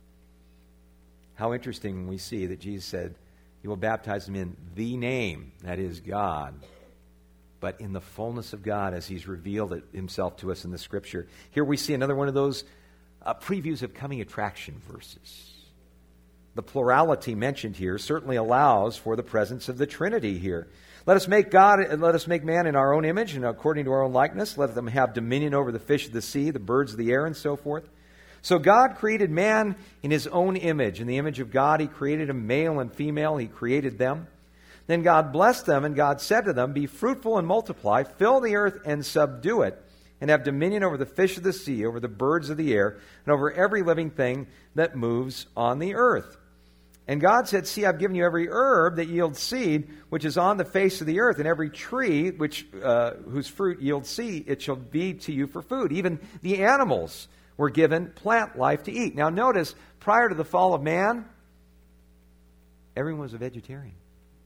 How interesting when we see that Jesus said, "You will baptize them in the name," that is God, but in the fullness of God as he's revealed himself to us in the Scripture. Here we see another one of those previews of coming attraction verses. The plurality mentioned here certainly allows for the presence of the Trinity here. Let us make man in our own image and according to our own likeness. Let them have dominion over the fish of the sea, the birds of the air, and so forth. So God created man in his own image. In the image of God, he created him, male and female. He created them. Then God blessed them, and God said to them, "Be fruitful and multiply, fill the earth and subdue it, and have dominion over the fish of the sea, over the birds of the air, and over every living thing that moves on the earth." And God said, "See, I've given you every herb that yields seed, which is on the face of the earth, and every tree whose fruit yields seed, it shall be to you for food." Even the animals were given plant life to eat. Now notice, prior to the fall of man, everyone was a vegetarian.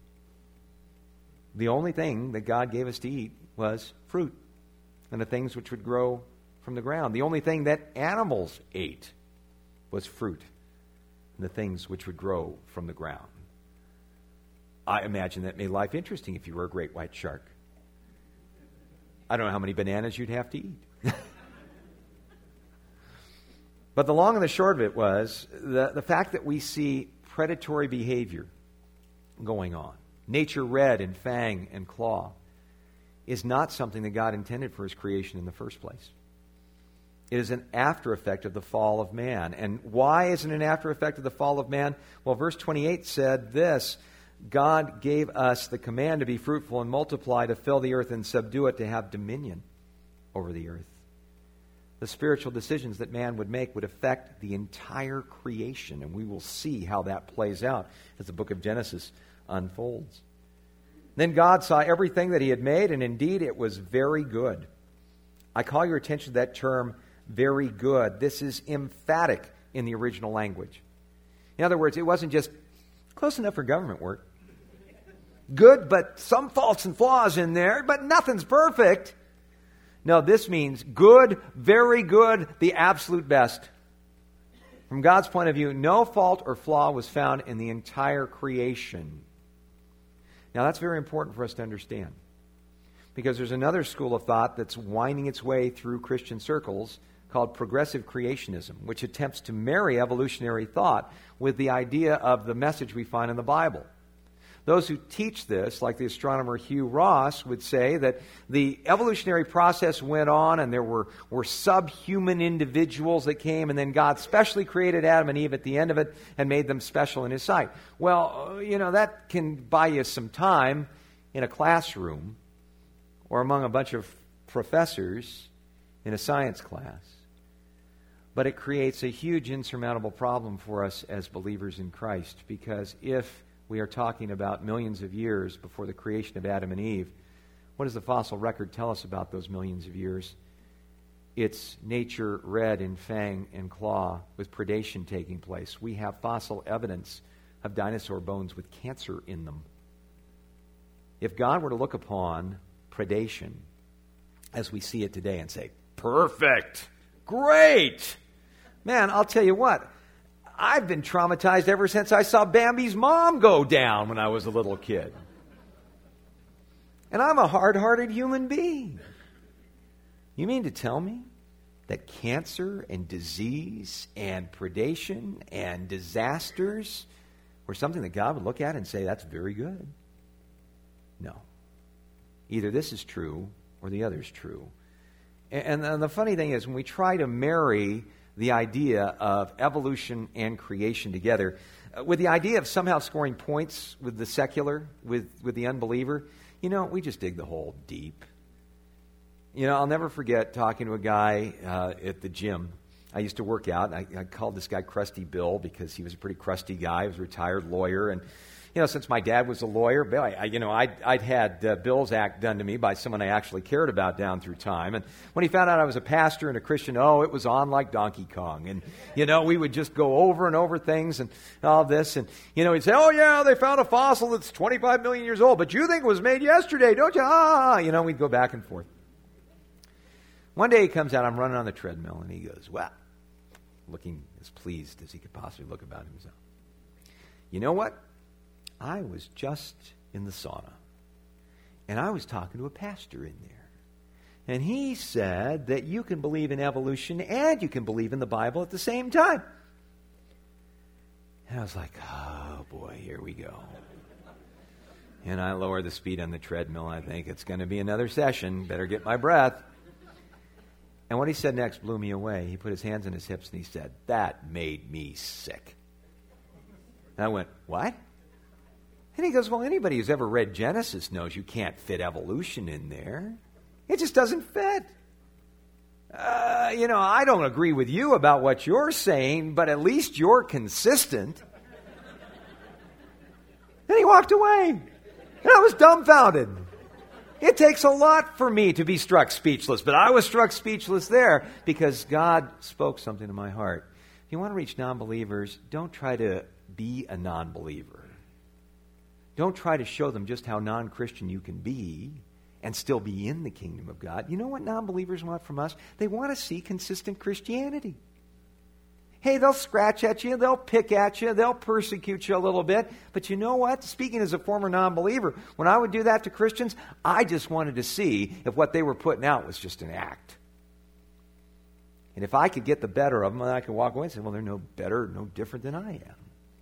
The only thing that God gave us to eat was fruit and the things which would grow from the ground. The only thing that animals ate was fruit and the things which would grow from the ground. I imagine that made life interesting if you were a great white shark. I don't know how many bananas you'd have to eat. But the long and the short of it was the fact that we see predatory behavior going on, nature red in fang and claw, is not something that God intended for his creation in the first place. It is an after effect of the fall of man. And why is it an after effect of the fall of man? Well, verse 28 said this: God gave us the command to be fruitful and multiply, to fill the earth and subdue it, to have dominion over the earth. The spiritual decisions that man would make would affect the entire creation, and we will see how that plays out as the book of Genesis unfolds. Then God saw everything that he had made, and indeed it was very good. I call your attention to that term, very good. This is emphatic in the original language. In other words, it wasn't just close enough for government work. Good, but some faults and flaws in there, but nothing's perfect. No, this means good, very good, the absolute best. From God's point of view, no fault or flaw was found in the entire creation. Now, that's very important for us to understand, because there's another school of thought that's winding its way through Christian circles called progressive creationism, which attempts to marry evolutionary thought with the idea of the message we find in the Bible. Those who teach this, like the astronomer Hugh Ross, would say that the evolutionary process went on and there were subhuman individuals that came, and then God specially created Adam and Eve at the end of it and made them special in His sight. Well, that can buy you some time in a classroom or among a bunch of professors in a science class. But it creates a huge insurmountable problem for us as believers in Christ, because if we are talking about millions of years before the creation of Adam and Eve, what does the fossil record tell us about those millions of years? It's nature red in fang and claw with predation taking place. We have fossil evidence of dinosaur bones with cancer in them. If God were to look upon predation as we see it today and say, perfect, great, man, I'll tell you what, I've been traumatized ever since I saw Bambi's mom go down when I was a little kid. And I'm a hard-hearted human being. You mean to tell me that cancer and disease and predation and disasters were something that God would look at and say, that's very good? No. Either this is true or the other is true. And the funny thing is, when we try to marry the idea of evolution and creation together, with the idea of somehow scoring points with the secular, with the unbeliever, we just dig the hole deep. I'll never forget talking to a guy at the gym. I used to work out. I called this guy Crusty Bill because he was a pretty crusty guy. He was a retired lawyer. And, since my dad was a lawyer, I'd had Bill's act done to me by someone I actually cared about down through time. And when he found out I was a pastor and a Christian, it was on like Donkey Kong. And, we would just go over and over things and all this. And, he'd say, oh, yeah, they found a fossil that's 25 million years old, but you think it was made yesterday, don't you? We'd go back and forth. One day he comes out, I'm running on the treadmill, and he goes, well, looking as pleased as he could possibly look about himself. You know what? I was just in the sauna, and I was talking to a pastor in there. And he said that you can believe in evolution and you can believe in the Bible at the same time. And I was like, oh boy, here we go. And I lowered the speed on the treadmill. I think it's going to be another session. Better get my breath. And what he said next blew me away. He put his hands on his hips and he said, that made me sick. And I went, what? And he goes, well, anybody who's ever read Genesis knows you can't fit evolution in there. It just doesn't fit. I don't agree with you about what you're saying, but at least you're consistent. Then he walked away. And I was dumbfounded. It takes a lot for me to be struck speechless, but I was struck speechless there because God spoke something to my heart. If you want to reach non-believers, don't try to be a non-believer. Don't try to show them just how non-Christian you can be and still be in the kingdom of God. You know what non-believers want from us? They want to see consistent Christianity. Hey, they'll scratch at you, they'll pick at you, they'll persecute you a little bit. But you know what? Speaking as a former non-believer, when I would do that to Christians, I just wanted to see if what they were putting out was just an act. And if I could get the better of them, then I could walk away and say, well, they're no better, no different than I am.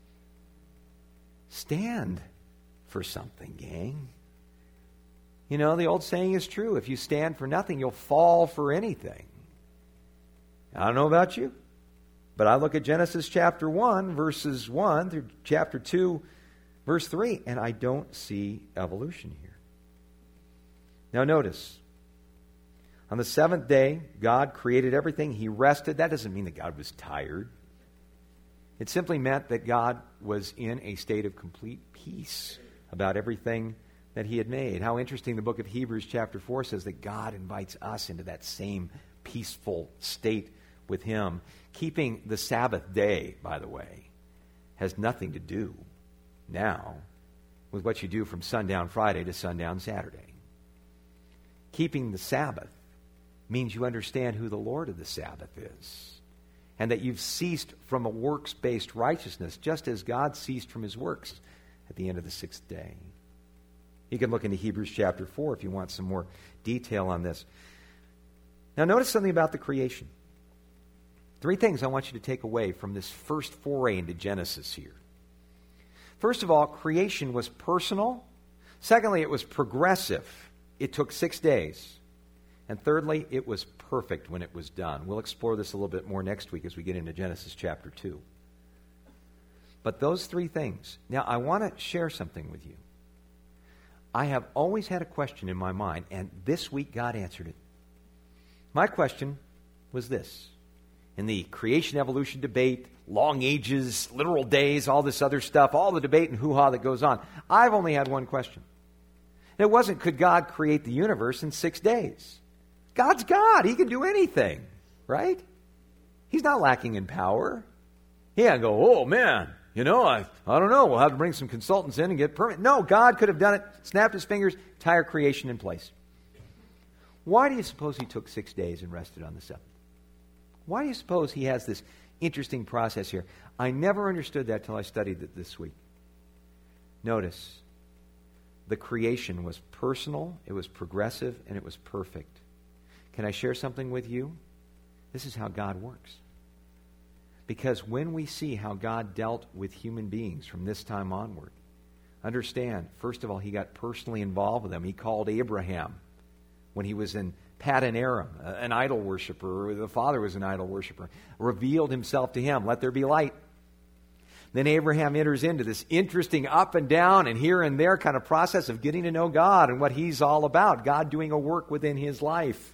Stand for something, gang. The old saying is true. If you stand for nothing, you'll fall for anything. I don't know about you, but I look at Genesis chapter 1, verses 1 through chapter 2, verse 3, and I don't see evolution here. Now notice, on the seventh day, God created everything. He rested. That doesn't mean that God was tired. It simply meant that God was in a state of complete peace about everything that He had made. How interesting the book of Hebrews chapter 4 says that God invites us into that same peaceful state with Him. Keeping the Sabbath day, by the way, has nothing to do now with what you do from sundown Friday to sundown Saturday. Keeping the Sabbath means you understand who the Lord of the Sabbath is, and that you've ceased from a works-based righteousness, just as God ceased from His works at the end of the sixth day. You can look into Hebrews chapter 4 if you want some more detail on this. Now notice something about the creation. 3 things I want you to take away from this first foray into Genesis here. First of all, creation was personal. Secondly, it was progressive. It took 6 days. And thirdly, it was perfect when it was done. We'll explore this a little bit more next week as we get into Genesis chapter 2. But those three things. Now, I want to share something with you. I have always had a question in my mind, and this week God answered it. My question was this. In the creation-evolution debate, long ages, literal days, all this other stuff, all the debate and hoo-ha that goes on, I've only had one question. And it wasn't, could God create the universe in 6 days? God's God. He can do anything, right? He's not lacking in power. He can't go, oh, man, I don't know. We'll have to bring some consultants in and get permit. No, God could have done it, snapped his fingers, entire creation in place. Why do you suppose he took 6 days and rested on the seventh? Why do you suppose he has this interesting process here? I never understood that till I studied it this week. Notice, the creation was personal, it was progressive, and it was perfect. Can I share something with you? This is how God works. Because when we see how God dealt with human beings from this time onward, understand, first of all, he got personally involved with them. He called Abraham when he was in Paddan Aram, an idol worshiper, or the father was an idol worshiper, revealed himself to him, let there be light. Then Abraham enters into this interesting up and down and here and there kind of process of getting to know God and what he's all about, God doing a work within his life.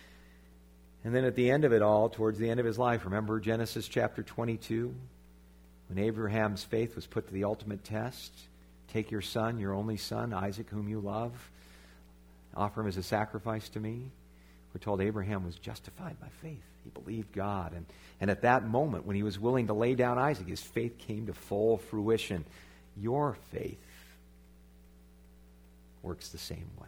And then at the end of it all, towards the end of his life, remember Genesis chapter 22? When Abraham's faith was put to the ultimate test, take your son, your only son, Isaac, whom you love, offer him as a sacrifice to me. We're told Abraham was justified by faith. He believed God. And at that moment, when he was willing to lay down Isaac, his faith came to full fruition. Your faith works the same way.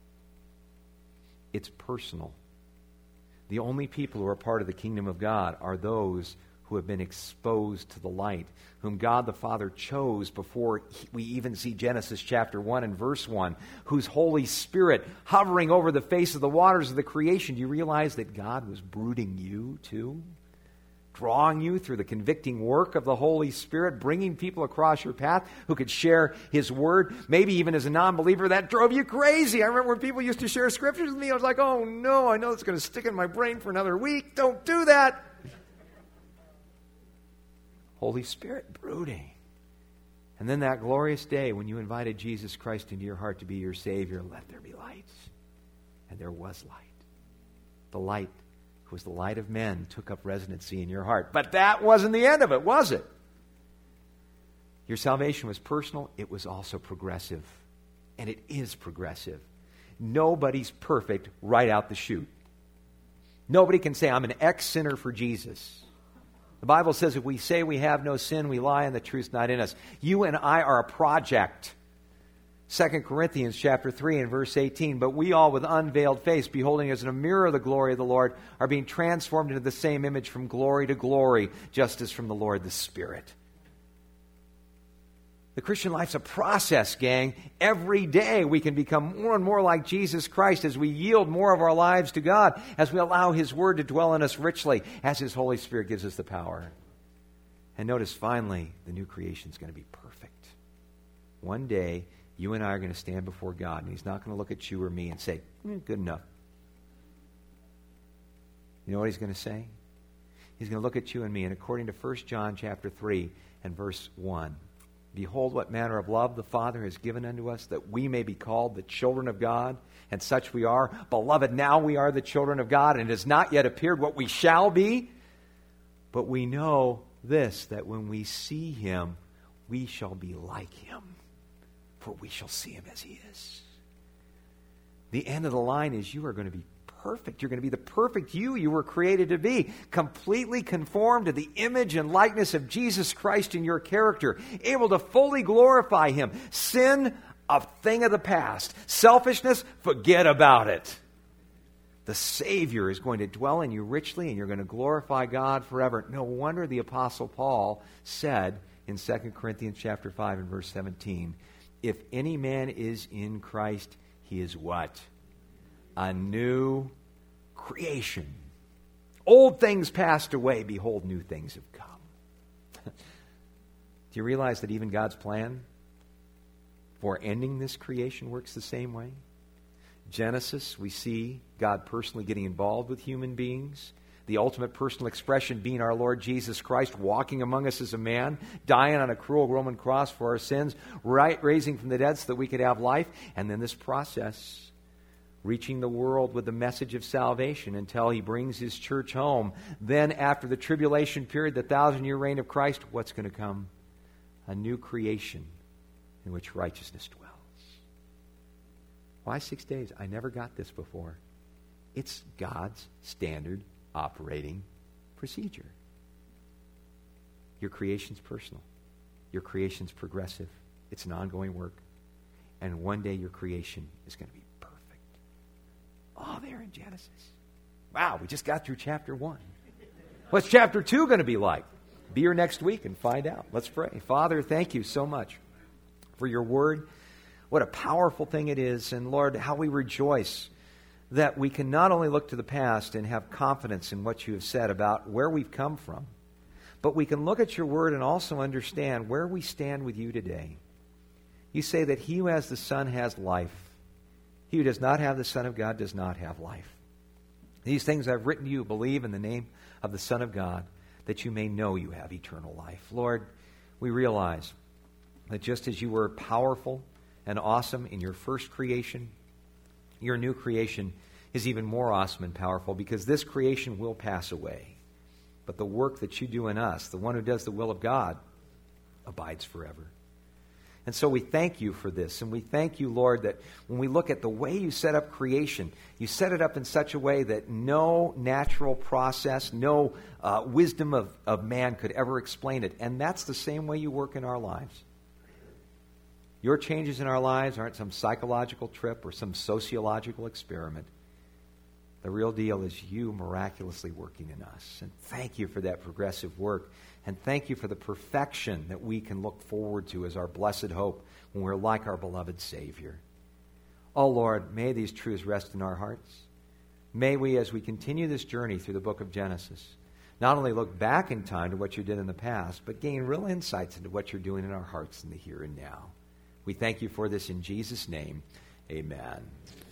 It's personal. The only people who are part of the kingdom of God are those who have been exposed to the light, whom God the Father chose before we even see Genesis chapter 1 and verse 1, whose Holy Spirit hovering over the face of the waters of the creation. Do you realize that God was brooding you too? Drawing you through the convicting work of the Holy Spirit, bringing people across your path who could share his word. Maybe even as a non-believer, that drove you crazy. I remember when people used to share scriptures with me, I was like, oh no, I know it's going to stick in my brain for another week. Don't do that. Holy Spirit brooding. And then that glorious day when you invited Jesus Christ into your heart to be your Savior, let there be light. And there was light. The light, who was the light of men, took up residency in your heart. But that wasn't the end of it, was it? Your salvation was personal. It was also progressive. And it is progressive. Nobody's perfect right out the chute. Nobody can say, I'm an ex-sinner for Jesus. The Bible says if we say we have no sin, we lie and the truth's not in us. You and I are a project. 2 Corinthians chapter 3 and verse 18, but we all with unveiled face, beholding as in a mirror the glory of the Lord, are being transformed into the same image from glory to glory, just as from the Lord the Spirit. The Christian life's a process, gang. Every day we can become more and more like Jesus Christ as we yield more of our lives to God, as we allow his word to dwell in us richly, as his Holy Spirit gives us the power. And notice, finally, the new creation is going to be perfect. One day, you and I are going to stand before God, and he's not going to look at you or me and say, good enough. You know what he's going to say? He's going to look at you and me, and according to 1 John chapter 3 and verse 1, behold, what manner of love the Father has given unto us, that we may be called the children of God, and such we are. Beloved, now we are the children of God, and it has not yet appeared what we shall be. But we know this, that when we see him, we shall be like him, for we shall see him as he is. The end of the line is you are going to be perfect. You're going to be the perfect you were created to be, completely conformed to the image and likeness of Jesus Christ in your character, able to fully glorify him. Sin, a thing of the past. Selfishness, forget about it. The Savior is going to dwell in you richly, and you're going to glorify God forever. No wonder the Apostle Paul said in 2 Corinthians chapter 5 and verse 17, if any man is in Christ, he is what? A new creation. Old things passed away. Behold, new things have come. Do you realize that even God's plan for ending this creation works the same way. Genesis, we see God personally getting involved with human beings. The ultimate personal expression being our Lord Jesus Christ walking among us as a man, dying on a cruel Roman cross for our sins, raising from the dead so that we could have life. And then this process, reaching the world with the message of salvation until he brings his church home. Then after the tribulation period, the 1,000-year reign of Christ, what's going to come? A new creation in which righteousness dwells. Why 6 days? I never got this before. It's God's standard operating procedure. Your creation's personal. Your creation's progressive. It's an ongoing work. And one day your creation is going to be perfect. Oh, there in Genesis. Wow, we just got through chapter 1. What's chapter 2 going to be like? Be here next week and find out. Let's pray. Father, thank you so much for your word. What a powerful thing it is. And Lord, how we rejoice that we can not only look to the past and have confidence in what you have said about where we've come from, but we can look at your word and also understand where we stand with you today. You say that he who has the Son has life. He who does not have the Son of God does not have life. These things I've written to you, believe in the name of the Son of God, that you may know you have eternal life. Lord, we realize that just as you were powerful and awesome in your first creation, your new creation is even more awesome and powerful because this creation will pass away. But the work that you do in us, the one who does the will of God, abides forever. And so we thank you for this. And we thank you, Lord, that when we look at the way you set up creation, you set it up in such a way that no natural process, no wisdom of man could ever explain it. And that's the same way you work in our lives. Your changes in our lives aren't some psychological trip or some sociological experiment. The real deal is you miraculously working in us. And thank you for that progressive work. And thank you for the perfection that we can look forward to as our blessed hope when we're like our beloved Savior. Oh, Lord, may these truths rest in our hearts. May we, as we continue this journey through the book of Genesis, not only look back in time to what you did in the past, but gain real insights into what you're doing in our hearts in the here and now. We thank you for this in Jesus' name. Amen.